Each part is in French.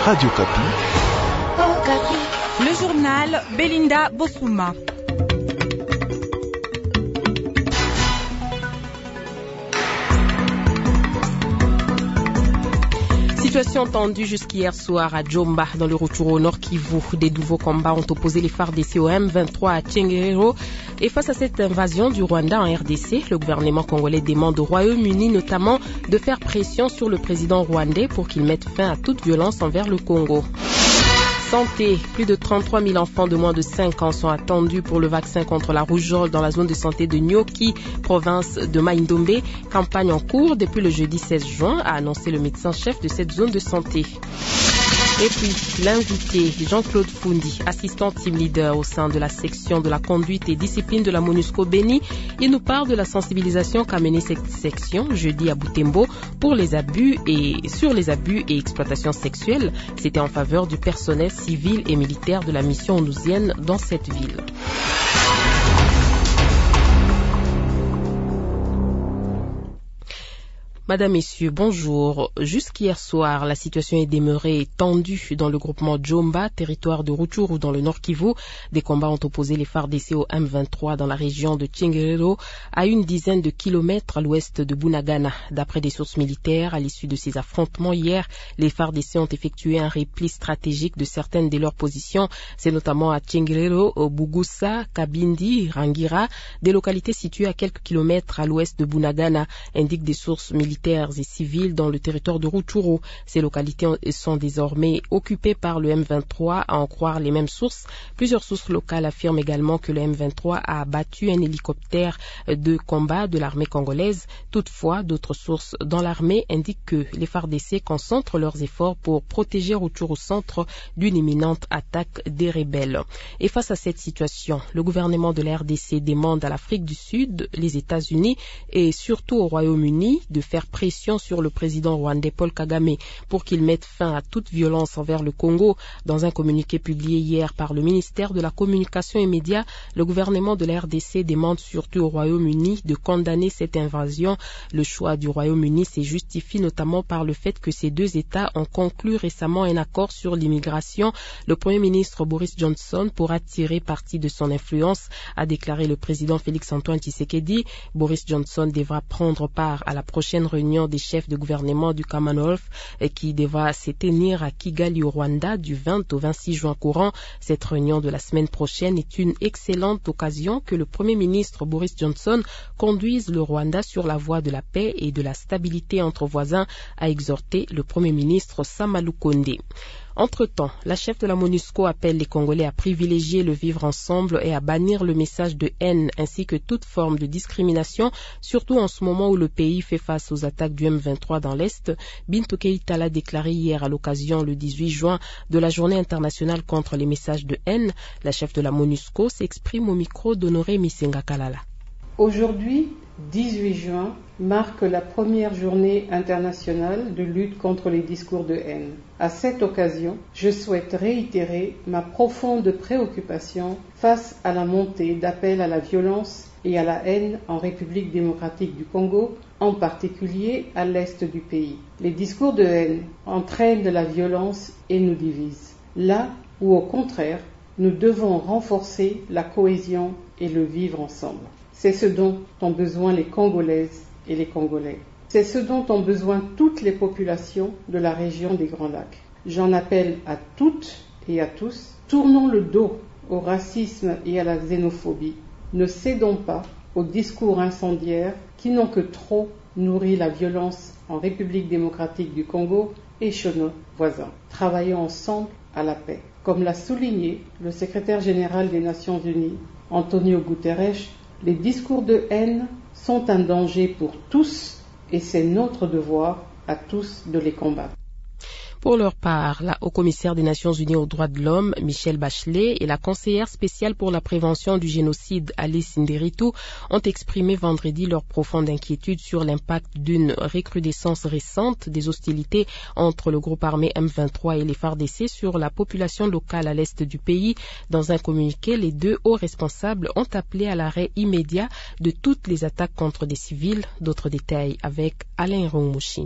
Radio Kapi. Oh, Kapi. Le journal Belinda Bossouma. Situation tendue jusqu'hier soir à Djomba, dans le Rutshuru au Nord Kivu. Des nouveaux combats ont opposé les FARDC au M23 à Tchengerero. Et face à cette invasion du Rwanda en RDC, le gouvernement congolais demande au Royaume-Uni notamment de faire pression sur le président rwandais pour qu'il mette fin à toute violence envers le Congo. Santé. Plus de 33 000 enfants de moins de 5 ans sont attendus pour le vaccin contre la rougeole dans la zone de santé de Nyoki, province de Mai-Ndombe. Campagne en cours depuis le jeudi 16 juin, a annoncé le médecin-chef de cette zone de santé. Et puis, l'invité, Jean-Claude Fundi, assistant team leader au sein de la section de la conduite et discipline de la MONUSCO Béni, il nous parle de la sensibilisation qu'a menée cette section jeudi à Butembo pour les abus sur les abus et exploitations sexuelles. C'était en faveur du personnel civil et militaire de la mission onusienne dans cette ville. Madame, Messieurs, bonjour. Jusqu'hier soir, la situation est demeurée tendue dans le groupement Djomba, territoire de Rutshuru dans le Nord Kivu. Des combats ont opposé les FARDC au M23 dans la région de Tchengerero, à une dizaine de kilomètres à l'ouest de Bunagana. D'après des sources militaires, à l'issue de ces affrontements hier, les FARDC ont effectué un repli stratégique de certaines de leurs positions. C'est notamment à Tchengerero, Bugusa, Kabindi, Rangira, des localités situées à quelques kilomètres à l'ouest de Bunagana, indiquent des sources militaires et civils dans le territoire de Rutshuru. Ces localités sont désormais occupées par le M23, à en croire les mêmes sources. Plusieurs sources locales affirment également que le M23 a abattu un hélicoptère de combat de l'armée congolaise. Toutefois, d'autres sources dans l'armée indiquent que les FARDC concentrent leurs efforts pour protéger Rutshuru centre d'une imminente attaque des rebelles. Et face à cette situation, le gouvernement de la RDC demande à l'Afrique du Sud, les États-Unis et surtout au Royaume-Uni de faire pression sur le président rwandais Paul Kagame pour qu'il mette fin à toute violence envers le Congo. Dans un communiqué publié hier par le ministère de la Communication et Médias, le gouvernement de la RDC demande surtout au Royaume-Uni de condamner cette invasion. Le choix du Royaume-Uni se justifie notamment par le fait que ces deux États ont conclu récemment un accord sur l'immigration. Le Premier ministre Boris Johnson pourra tirer parti de son influence, a déclaré le président Félix-Antoine Tshisekedi. Boris Johnson devra prendre part à la prochaine réunion des chefs de gouvernement du Commonwealth qui devra se tenir à Kigali au Rwanda du 20 au 26 juin courant. Cette réunion de la semaine prochaine est une excellente occasion que le Premier ministre Boris Johnson conduise le Rwanda sur la voie de la paix et de la stabilité entre voisins, a exhorté le Premier ministre Samalou Konde. Entre-temps, la chef de la MONUSCO appelle les Congolais à privilégier le vivre ensemble et à bannir le message de haine ainsi que toute forme de discrimination, surtout en ce moment où le pays fait face aux attaques du M23 dans l'Est. Bintou Keïta l'a déclaré hier à l'occasion, le 18 juin, de la journée internationale contre les messages de haine. La chef de la MONUSCO s'exprime au micro d'Honoré Misenga Kalala. Aujourd'hui, 18 juin, marque la première journée internationale de lutte contre les discours de haine. À cette occasion, je souhaite réitérer ma profonde préoccupation face à la montée d'appels à la violence et à la haine en République démocratique du Congo, en particulier à l'est du pays. Les discours de haine entraînent la violence et nous divisent. Là où, au contraire, nous devons renforcer la cohésion et le vivre ensemble. C'est ce dont ont besoin les Congolaises et les Congolais. C'est ce dont ont besoin toutes les populations de la région des Grands Lacs. J'en appelle à toutes et à tous, tournons le dos au racisme et à la xénophobie. Ne cédons pas aux discours incendiaires qui n'ont que trop nourri la violence en République démocratique du Congo et chez nos voisins. Travaillons ensemble à la paix. Comme l'a souligné le secrétaire général des Nations Unies, Antonio Guterres, les discours de haine sont un danger pour tous et c'est notre devoir à tous de les combattre. Pour leur part, la haut-commissaire des Nations Unies aux droits de l'homme, Michelle Bachelet, et la conseillère spéciale pour la prévention du génocide, Alice Nderitu, ont exprimé vendredi leur profonde inquiétude sur l'impact d'une recrudescence récente des hostilités entre le groupe armé M23 et les FARDC sur la population locale à l'est du pays. Dans un communiqué, les deux hauts responsables ont appelé à l'arrêt immédiat de toutes les attaques contre des civils. D'autres détails avec Alain Roumouchinj.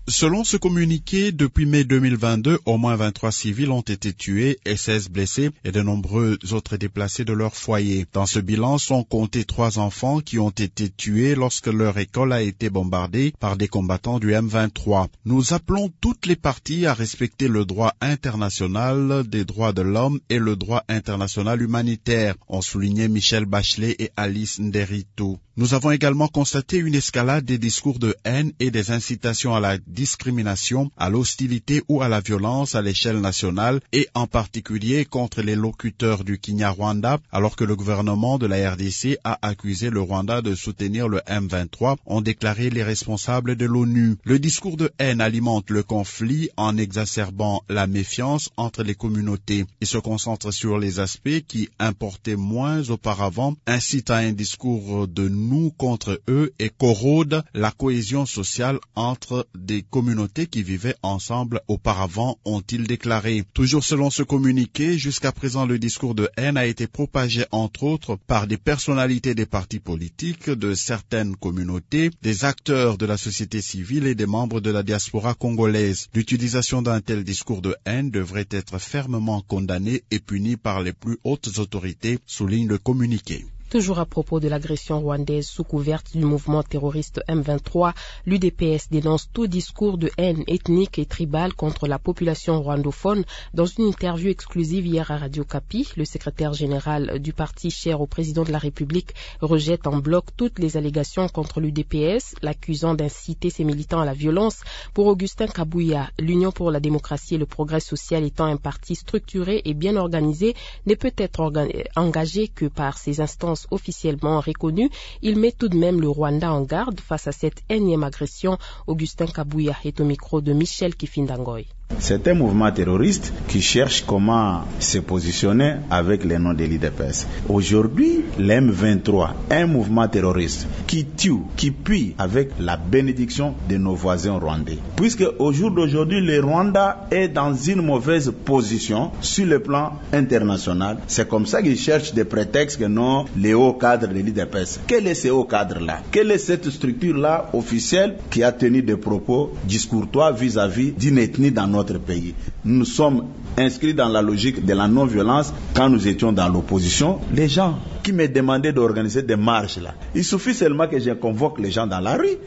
Selon ce communiqué, depuis mai 2022, au moins 23 civils ont été tués et 16 blessés et de nombreux autres déplacés de leur foyer. Dans ce bilan sont comptés 3 enfants qui ont été tués lorsque leur école a été bombardée par des combattants du M23. Nous appelons toutes les parties à respecter le droit international des droits de l'homme et le droit international humanitaire, ont souligné Michel Bachelet et Alice Nderitu. Nous avons également constaté une escalade des discours de haine et des incitations à la discrimination, à l'hostilité ou à la violence à l'échelle nationale et en particulier contre les locuteurs du Kinyarwanda, alors que le gouvernement de la RDC a accusé le Rwanda de soutenir le M23, ont déclaré les responsables de l'ONU. Le discours de haine alimente le conflit en exacerbant la méfiance entre les communautés. Il se concentre sur les aspects qui importaient moins auparavant, incite à un discours de nous contre eux et corrode la cohésion sociale entre des communautés qui vivaient ensemble auparavant, ont-ils déclaré. Toujours selon ce communiqué, jusqu'à présent le discours de haine a été propagé entre autres par des personnalités des partis politiques, de certaines communautés, des acteurs de la société civile et des membres de la diaspora congolaise. L'utilisation d'un tel discours de haine devrait être fermement condamnée et punie par les plus hautes autorités, souligne le communiqué. Toujours à propos de l'agression rwandaise sous couverte du mouvement terroriste M23, l'UDPS dénonce tout discours de haine ethnique et tribale contre la population rwandophone. Dans une interview exclusive hier à Radio Kapi, le secrétaire général du parti cher au président de la République rejette en bloc toutes les allégations contre l'UDPS, l'accusant d'inciter ses militants à la violence. Pour Augustin Kabouya, l'Union pour la démocratie et le progrès social étant un parti structuré et bien organisé, ne peut être engagé que par ses instances officiellement reconnu, il met tout de même le Rwanda en garde face à cette énième agression. Augustin Kabouya est au micro de Michel Kifindangoy. C'est un mouvement terroriste qui cherche comment se positionner avec les noms de l'UDPS. Aujourd'hui, l'M23, un mouvement terroriste qui tue, qui pille avec la bénédiction de nos voisins rwandais. Puisque au jour d'aujourd'hui, le Rwanda est dans une mauvaise position sur le plan international. C'est comme ça qu'ils cherchent des prétextes que non, les hauts cadres de l'UDPS. Quel est ce haut cadre-là? Quelle est cette structure-là officielle qui a tenu des propos discourtois vis-à-vis d'une ethnie dans notre pays? Nous sommes inscrits dans la logique de la non-violence quand nous étions dans l'opposition. Les gens qui me demandaient d'organiser des marches là, il suffit seulement que je convoque les gens dans la rue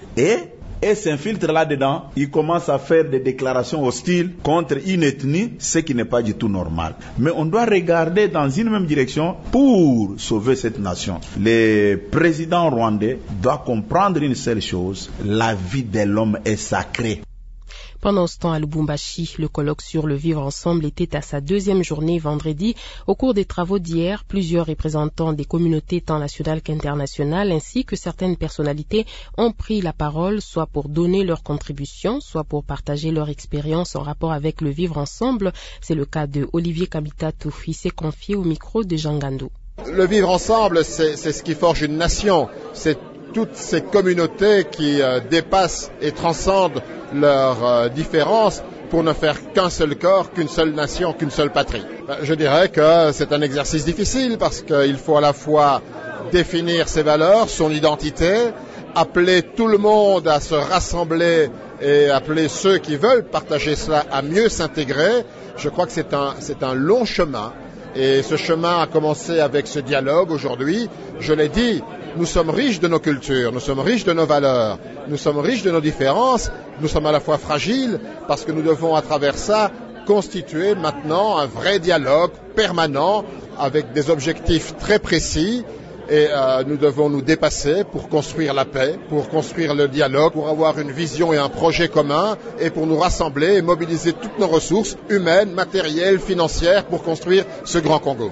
et s'infiltrent là-dedans, ils commencent à faire des déclarations hostiles contre une ethnie, ce qui n'est pas du tout normal. Mais on doit regarder dans une même direction pour sauver cette nation. Le président rwandais doit comprendre une seule chose, la vie de l'homme est sacrée. Pendant ce temps, à Lubumbashi, le colloque sur le vivre ensemble était à sa 2e journée vendredi. Au cours des travaux d'hier, plusieurs représentants des communautés tant nationales qu'internationales ainsi que certaines personnalités ont pris la parole, soit pour donner leur contribution, soit pour partager leur expérience en rapport avec le vivre ensemble. C'est le cas de Olivier Kabitatou. Il s'est confié au micro de Jean Gandou. Le vivre ensemble, c'est ce qui forge une nation. C'est toutes ces communautés qui dépassent et transcendent leurs différences pour ne faire qu'un seul corps, qu'une seule nation, qu'une seule patrie. Je dirais que c'est un exercice difficile parce qu'il faut à la fois définir ses valeurs, son identité, appeler tout le monde à se rassembler et appeler ceux qui veulent partager cela à mieux s'intégrer. Je crois que c'est un long chemin. Et ce chemin a commencé avec ce dialogue aujourd'hui. Je l'ai dit, nous sommes riches de nos cultures, nous sommes riches de nos valeurs, nous sommes riches de nos différences, nous sommes à la fois fragiles parce que nous devons à travers ça constituer maintenant un vrai dialogue permanent avec des objectifs très précis. Et nous devons nous dépasser pour construire la paix, pour construire le dialogue, pour avoir une vision et un projet commun et pour nous rassembler et mobiliser toutes nos ressources humaines, matérielles, financières pour construire ce grand Congo.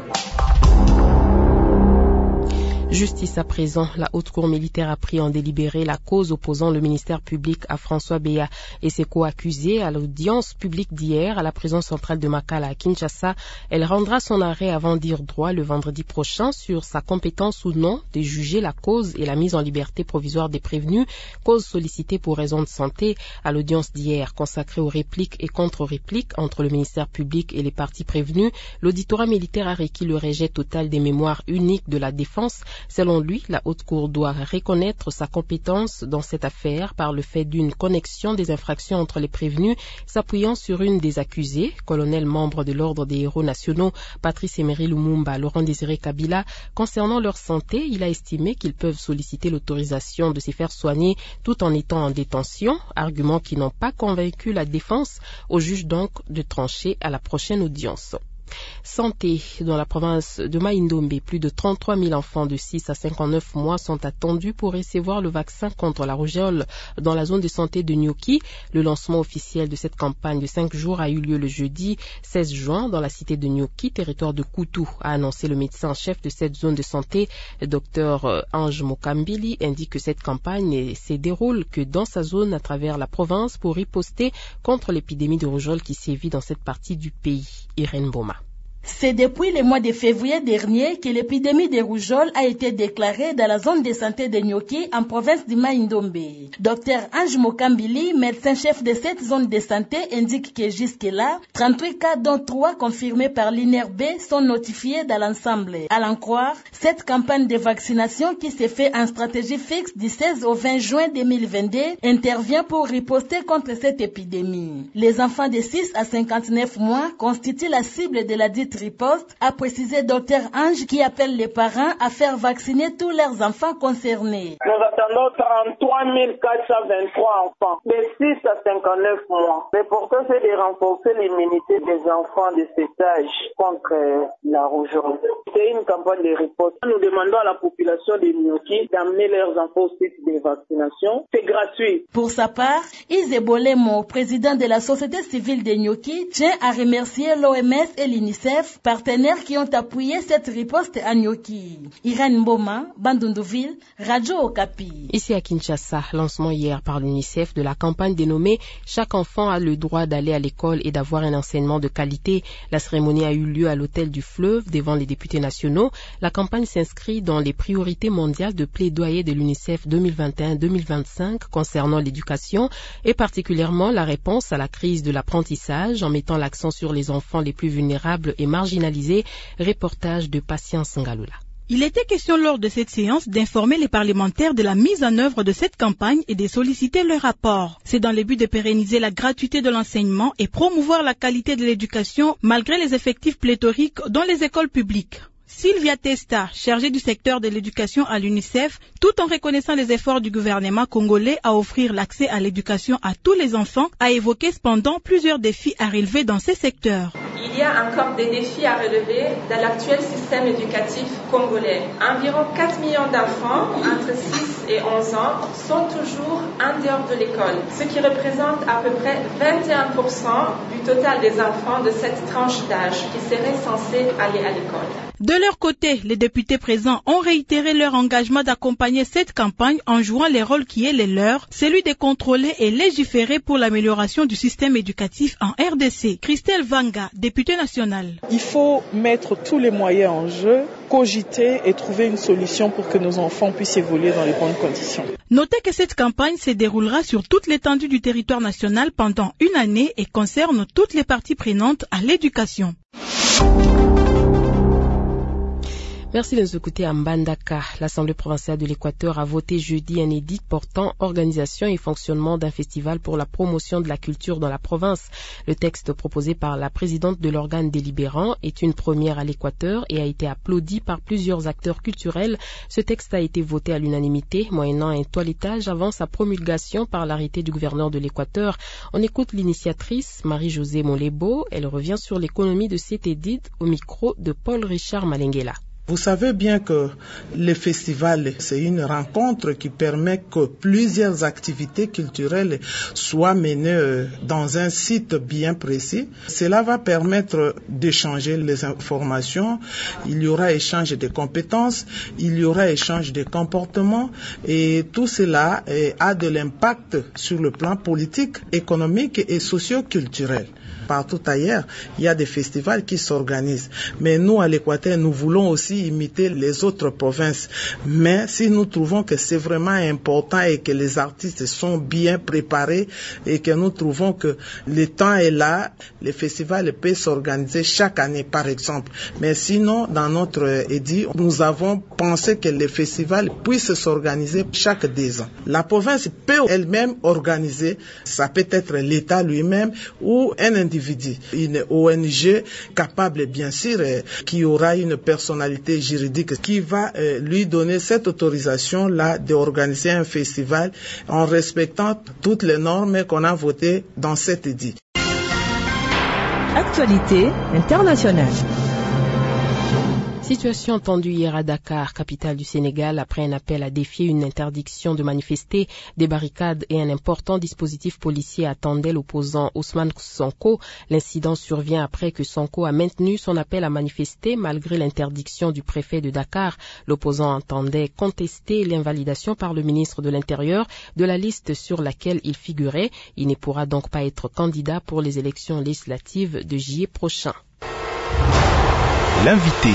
Justice à présent, la haute cour militaire a pris en délibéré la cause opposant le ministère public à François Béa et ses co-accusés à l'audience publique d'hier à la prison centrale de Makala à Kinshasa. Elle rendra son arrêt avant dire droit le vendredi prochain sur sa compétence ou non de juger la cause et la mise en liberté provisoire des prévenus, cause sollicitée pour raison de santé. À l'audience d'hier consacrée aux répliques et contre-répliques entre le ministère public et les parties prévenues, l'auditorat militaire a requis le rejet total des mémoires uniques de la défense. Selon lui, la Haute Cour doit reconnaître sa compétence dans cette affaire par le fait d'une connexion des infractions entre les prévenus, s'appuyant sur une des accusées, colonel membre de l'Ordre des héros nationaux, Patrice Emery Lumumba, Laurent Désiré Kabila. Concernant leur santé, il a estimé qu'ils peuvent solliciter l'autorisation de se faire soigner tout en étant en détention, argument qui n'ont pas convaincu la défense, au juge donc de trancher à la prochaine audience. Santé. Dans la province de Mai-Ndombe, plus de 33 000 enfants de 6 à 59 mois sont attendus pour recevoir le vaccin contre la rougeole dans la zone de santé de Nyoki. Le lancement officiel de cette campagne de 5 jours a eu lieu le jeudi 16 juin dans la cité de Nyoki, territoire de Koutou, a annoncé le médecin en chef de cette zone de santé. Le docteur Ange Mokambili indique que cette campagne ne se déroule que dans sa zone à travers la province pour riposter contre l'épidémie de rougeole qui sévit dans cette partie du pays. Irène Boma. C'est depuis le mois de février dernier que l'épidémie de rougeole a été déclarée dans la zone de santé de Nyoki en province du Mai-Ndombe. Dr Ange Mokambili, médecin-chef de cette zone de santé, indique que jusque-là, 38 cas dont 3 confirmés par l'INRB sont notifiés dans l'ensemble. À l'en croire, cette campagne de vaccination qui s'est fait en stratégie fixe du 16 au 20 juin 2022 intervient pour riposter contre cette épidémie. Les enfants de 6 à 59 mois constituent la cible de la dite riposte, a précisé Dr Ange qui appelle les parents à faire vacciner tous leurs enfants concernés. Nous attendons 33 423 enfants de 6 à 59 mois. L'important c'est de renforcer l'immunité des enfants de cet âge contre la rougeole. C'est une campagne de riposte. Nous demandons à la population de Nyoki d'amener leurs enfants au site de vaccination. C'est gratuit. Pour sa part, Ise Bolemo, président de la société civile de Nyoki, tient à remercier l'OMS et l'UNICEF, partenaires qui ont appuyé cette riposte à Nyoki. Irène Mboma, Bandundouville, Radio Okapi. Ici à Kinshasa, lancement hier par l'UNICEF de la campagne dénommée « Chaque enfant a le droit d'aller à l'école et d'avoir un enseignement de qualité ». La cérémonie a eu lieu à l'hôtel du Fleuve devant les députés nationaux. La campagne s'inscrit dans les priorités mondiales de plaidoyer de l'UNICEF 2021-2025 concernant l'éducation et particulièrement la réponse à la crise de l'apprentissage en mettant l'accent sur les enfants les plus vulnérables et marginalisés. Reportage de Patience Ngaloula. Il était question lors de cette séance d'informer les parlementaires de la mise en œuvre de cette campagne et de solliciter leur rapport. C'est dans le but de pérenniser la gratuité de l'enseignement et promouvoir la qualité de l'éducation malgré les effectifs pléthoriques dans les écoles publiques. Sylvia Testa, chargée du secteur de l'éducation à l'UNICEF, tout en reconnaissant les efforts du gouvernement congolais à offrir l'accès à l'éducation à tous les enfants, a évoqué cependant plusieurs défis à relever dans ces secteurs. Il y a encore des défis à relever dans l'actuel système éducatif congolais. Environ 4 millions d'enfants entre 6 et 11 ans sont toujours en dehors de l'école, ce qui représente à peu près 21% du total des enfants de cette tranche d'âge qui seraient censés aller à l'école. De leur côté, les députés présents ont réitéré leur engagement d'accompagner cette campagne en jouant le rôle qui est le leur, celui de contrôler et légiférer pour l'amélioration du système éducatif en RDC. Christelle Vanga, députée nationale. Il faut mettre tous les moyens en jeu, cogiter et trouver une solution pour que nos enfants puissent évoluer dans les bonnes conditions. Notez que cette campagne se déroulera sur toute l'étendue du territoire national pendant une année et concerne toutes les parties prenantes à l'éducation. Merci de nous écouter à Mbandaka. L'Assemblée provinciale de l'Équateur a voté jeudi un édit portant organisation et fonctionnement d'un festival pour la promotion de la culture dans la province. Le texte proposé par la présidente de l'organe délibérant est une première à l'Équateur et a été applaudi par plusieurs acteurs culturels. Ce texte a été voté à l'unanimité, moyennant un toilettage avant sa promulgation par l'arrêté du gouverneur de l'Équateur. On écoute l'initiatrice Marie-Josée Molebo. Elle revient sur l'économie de cet édit au micro de Paul-Richard Malenguela. Vous savez bien que le festival, c'est une rencontre qui permet que plusieurs activités culturelles soient menées dans un site bien précis. Cela va permettre d'échanger les informations, il y aura échange de compétences, il y aura échange de comportements et tout cela a de l'impact sur le plan politique, économique et socio-culturel. Partout ailleurs, il y a des festivals qui s'organisent. Mais nous, à l'Équateur, nous voulons aussi aussi imiter les autres provinces. Mais si nous trouvons que c'est vraiment important et que les artistes sont bien préparés et que nous trouvons que le temps est là, les festivals peuvent s'organiser chaque année par exemple. Mais sinon, dans notre édit, nous avons pensé que les festivals puissent s'organiser chaque 2 ans. La province peut elle-même organiser, ça peut être l'État lui-même ou un individu, une ONG capable bien sûr, qui aura une personnalité juridique qui va lui donner cette autorisation-là d'organiser un festival en respectant toutes les normes qu'on a votées dans cet édit. Actualité internationale. Situation tendue hier à Dakar, capitale du Sénégal, après un appel à défier une interdiction de manifester, des barricades et un important dispositif policier attendait l'opposant Ousmane Sonko. L'incident survient après que Sonko a maintenu son appel à manifester malgré l'interdiction du préfet de Dakar. L'opposant entendait contester l'invalidation par le ministre de l'Intérieur de la liste sur laquelle il figurait. Il ne pourra donc pas être candidat pour les élections législatives de juillet prochain. L'invité.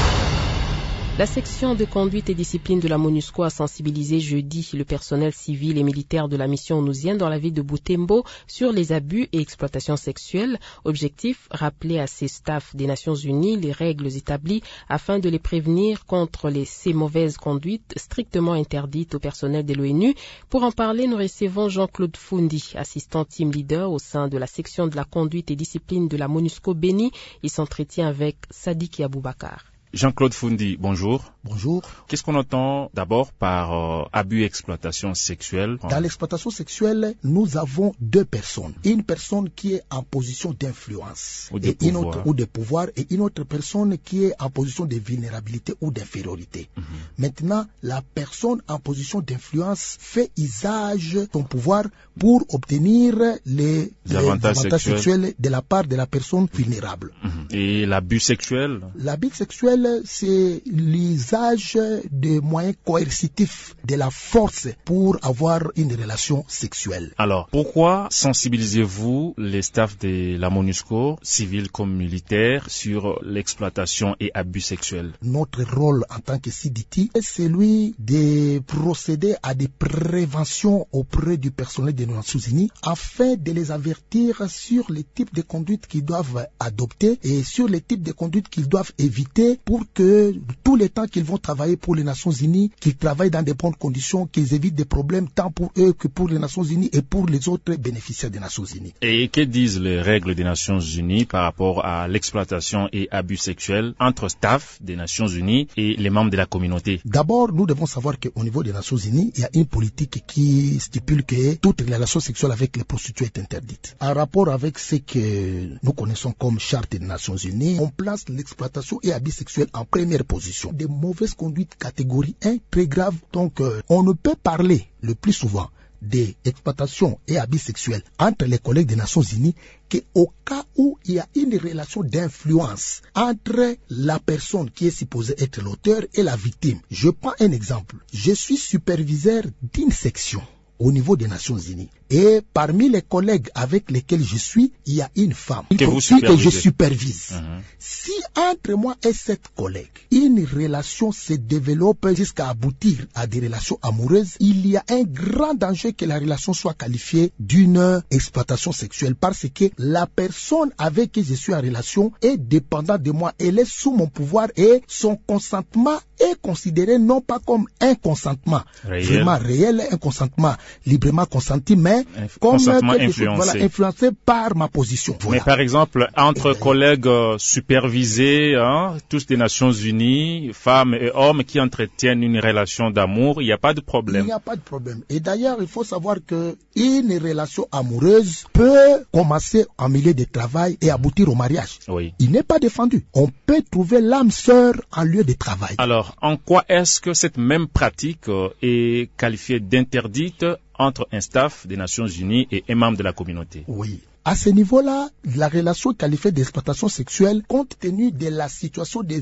La section de conduite et discipline de la MONUSCO a sensibilisé jeudi le personnel civil et militaire de la mission onusienne dans la ville de Butembo sur les abus et exploitations sexuelles. Objectif, rappeler à ces staffs des Nations Unies les règles établies afin de les prévenir contre ces mauvaises conduites strictement interdites au personnel de l'ONU. Pour en parler, nous recevons Jean-Claude Fundi, assistant team leader au sein de la section de la conduite et discipline de la MONUSCO Béni. Il s'entretient avec Sadiki Aboubakar. Jean-Claude Fundi, bonjour. Bonjour. Qu'est-ce qu'on entend d'abord par abus et exploitation sexuelle? Dans l'exploitation sexuelle, nous avons 2 personnes. Une personne qui est en position d'influence ou de pouvoir et une autre personne qui est en position de vulnérabilité ou d'infériorité. Maintenant, la personne en position d'influence fait usage de son pouvoir pour obtenir les avantages sexuels de la part de la personne vulnérable. Et l'abus sexuel? L'abus sexuel, c'est l'usage de moyens coercitifs de la force pour avoir une relation sexuelle. Alors, pourquoi sensibilisez-vous les staffs de la MONUSCO, civils comme militaires, sur l'exploitation et abus sexuels? Notre rôle en tant que CDT est celui de procéder à des préventions auprès du personnel des Nations Unies afin de les avertir sur les types de conduites qu'ils doivent adopter et sur les types de conduites qu'ils doivent éviter pour que tous les temps qu'ils vont travailler pour les Nations Unies, qu'ils travaillent dans des bonnes conditions, qu'ils évitent des problèmes tant pour eux que pour les Nations Unies et pour les autres bénéficiaires des Nations Unies. Et que disent les règles des Nations Unies par rapport à l'exploitation et abus sexuels entre staff des Nations Unies et les membres de la communauté? D'abord, nous devons savoir qu'au niveau des Nations Unies, il y a une politique qui stipule que toute relation sexuelle avec les prostituées est interdite. En rapport avec ce que nous connaissons comme Charte des Nations Unies, on place l'exploitation et abus sexuels en première position. Des mauvaises conduites catégorie 1, très graves. Donc, on ne peut parler le plus souvent des exploitations et abus sexuels entre les collègues des Nations Unies qu'au cas où il y a une relation d'influence entre la personne qui est supposée être l'auteur et la victime. Je prends un exemple. Je suis superviseur d'une section au niveau des Nations Unies. Et parmi les collègues avec lesquels je suis, il y a une femme que je supervise. Si entre moi et cette collègue, une relation se développe jusqu'à aboutir à des relations amoureuses, il y a un grand danger que la relation soit qualifiée d'une exploitation sexuelle parce que la personne avec qui je suis en relation est dépendante de moi, elle est sous mon pouvoir et son consentement est considéré non pas comme un consentement vraiment réel, un consentement librement consenti, mais comme quelque chose, influencé par ma position. Mais par exemple, entre collègues supervisés, tous des Nations Unies, femmes et hommes qui entretiennent une relation d'amour, il n'y a pas de problème. Il n'y a pas de problème. Et d'ailleurs, il faut savoir que une relation amoureuse peut commencer en milieu de travail et aboutir au mariage. Oui. Il n'est pas défendu. On peut trouver l'âme sœur en lieu de travail. Alors, en quoi est-ce que cette même pratique est qualifiée d'interdite entre un staff des Nations Unies et un membre de la communauté? Oui. À ce niveau-là, la relation qualifiée d'exploitation sexuelle, compte tenu de la situation de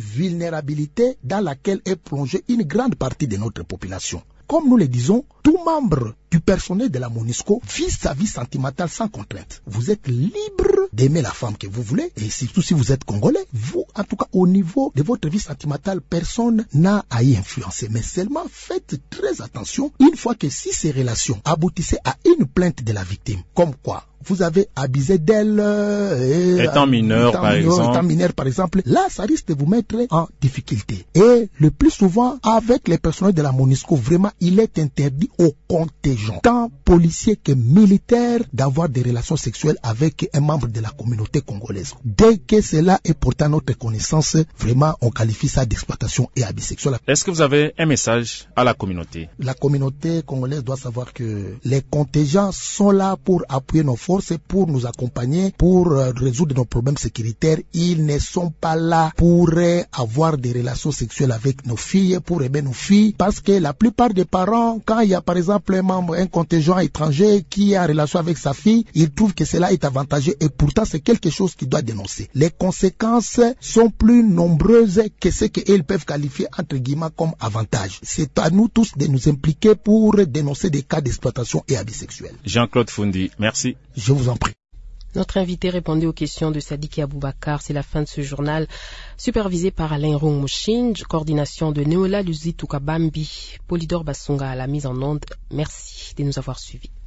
vulnérabilité dans laquelle est plongée une grande partie de notre population. Comme nous le disons, tout membre du personnel de la MONUSCO vit sa vie sentimentale sans contrainte. Vous êtes libre d'aimer la femme que vous voulez, et surtout si vous êtes congolais, vous, en tout cas au niveau de votre vie sentimentale, personne n'a à y influencer. Mais seulement faites très attention, une fois que si ces relations aboutissaient à une plainte de la victime, comme quoi vous avez abusé d'elle, étant mineur par exemple, là ça risque de vous mettre en difficulté. Et le plus souvent, avec les personnels de la MONUSCO, vraiment il est interdit aux contingents, tant policiers que militaires, d'avoir des relations sexuelles avec un membre de la communauté congolaise. Dès que cela est porté à notre connaissance, vraiment on qualifie ça d'exploitation et abus sexuel. Est-ce que vous avez un message à la communauté? La communauté congolaise doit savoir que les contingents sont là pour appuyer nos forces, pour nous accompagner, pour résoudre nos problèmes sécuritaires. Ils ne sont pas là pour avoir des relations sexuelles avec nos filles, pour aimer nos filles, parce que la plupart des parents, quand il y a par exemple un contingent étranger qui est en relation avec sa fille, ils trouvent que cela est avantageux, et pourtant c'est quelque chose qui doit dénoncer. Les conséquences sont plus nombreuses que ce qu'ils peuvent qualifier entre guillemets comme avantage. C'est à nous tous de nous impliquer pour dénoncer des cas d'exploitation et abus sexuels. Jean-Claude Fundi, merci. Je vous en prie. Notre invité répondait aux questions de Sadiki Aboubakar. C'est la fin de ce journal, supervisé par Alain Rongmouchinj, coordination de Neola Luzitukabambi, Polydor Bassunga à la mise en onde. Merci de nous avoir suivis.